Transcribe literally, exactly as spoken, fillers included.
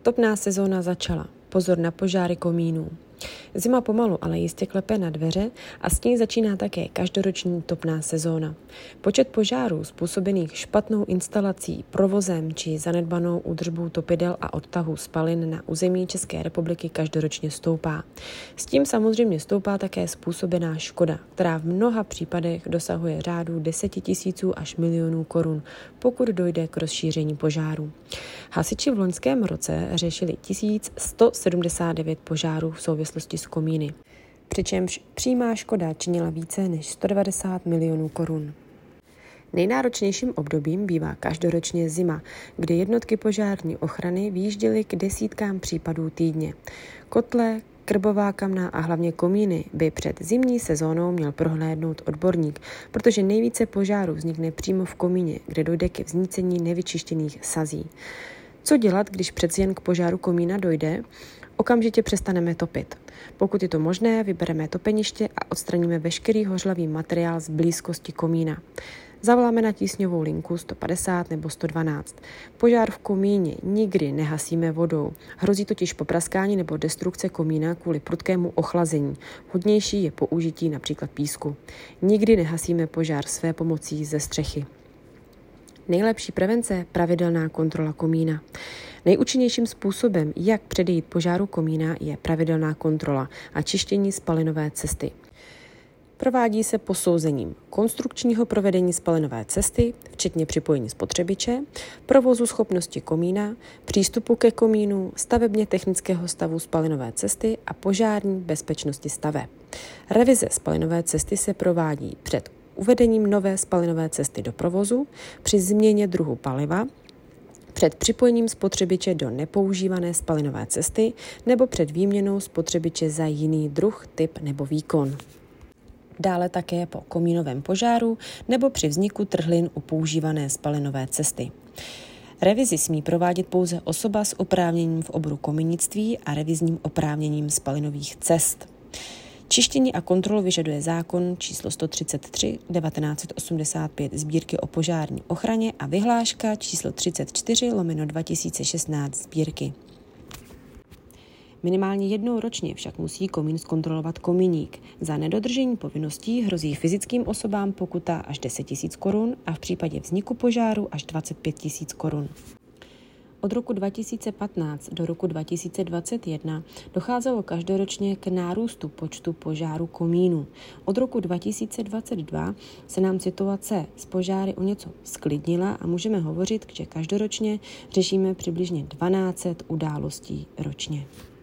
Topná sezóna začala. Pozor na požáry komínů. Zima pomalu, ale jistě klepe na dveře a s ní začíná také každoroční topná sezóna. Počet požárů způsobených špatnou instalací, provozem či zanedbanou údržbou topidel a odtahu spalin na území České republiky každoročně stoupá. S tím samozřejmě stoupá také způsobená škoda, která v mnoha případech dosahuje řádu desetitisíců až milionů korun, pokud dojde k rozšíření požáru. Hasiči v loňském roce řešili tisíc sto sedmdesát devět požárů v souvislosti s komíny, přičemž přímá škoda činila více než sto devadesát milionů korun. Nejnáročnějším obdobím bývá každoročně zima, kdy jednotky požární ochrany výjížděly k desítkám případů týdně. Kotle, krbová kamna a hlavně komíny by před zimní sezónou měl prohlédnout odborník, protože nejvíce požárů vznikne přímo v komíně, kde dojde ke vznícení nevyčištěných sazí. Co dělat, když přeci jen k požáru komína dojde? Okamžitě přestaneme topit. Pokud je to možné, vybereme topeniště a odstraníme veškerý hořlavý materiál z blízkosti komína. Zavoláme na tísňovou linku sto padesát nebo sto dvanáct. Požár v komíně nikdy nehasíme vodou. Hrozí totiž popraskání nebo destrukce komína kvůli prudkému ochlazení. Vhodnější je použití například písku. Nikdy nehasíme požár své pomocí ze střechy. Nejlepší prevence – pravidelná kontrola komína. Nejúčinnějším způsobem, jak předejít požáru komína, je pravidelná kontrola a čištění spalinové cesty. Provádí se posouzením konstrukčního provedení spalinové cesty, včetně připojení spotřebiče, provozu schopnosti komína, přístupu ke komínu, stavebně technického stavu spalinové cesty a požární bezpečnosti staveb. Revize spalinové cesty se provádí před uvedením nové spalinové cesty do provozu, při změně druhu paliva, před připojením spotřebiče do nepoužívané spalinové cesty nebo před výměnou spotřebiče za jiný druh, typ nebo výkon. Dále také po komínovém požáru nebo při vzniku trhlin u používané spalinové cesty. Revizi smí provádět pouze osoba s oprávněním v oboru komínictví a revizním oprávněním spalinových cest. Čištění a kontrolu vyžaduje zákon číslo sto třicet tři devatenáct osmdesát pět Sbírky o požární ochraně a vyhláška číslo třicet čtyři lomeno dva tisíce šestnáct Sbírky. Minimálně jednou ročně však musí komín zkontrolovat komíník. Za nedodržení povinností hrozí fyzickým osobám pokuta až deset tisíc korun a v případě vzniku požáru až dvacet pět tisíc korun. Od roku dva tisíce patnáct do roku dva tisíce dvacet jedna docházelo každoročně k nárůstu počtu požárů komínů. Od roku dva tisíce dvacet dva se nám situace s požáry o něco sklidnila a můžeme hovořit, že každoročně řešíme přibližně dvanáct set událostí ročně.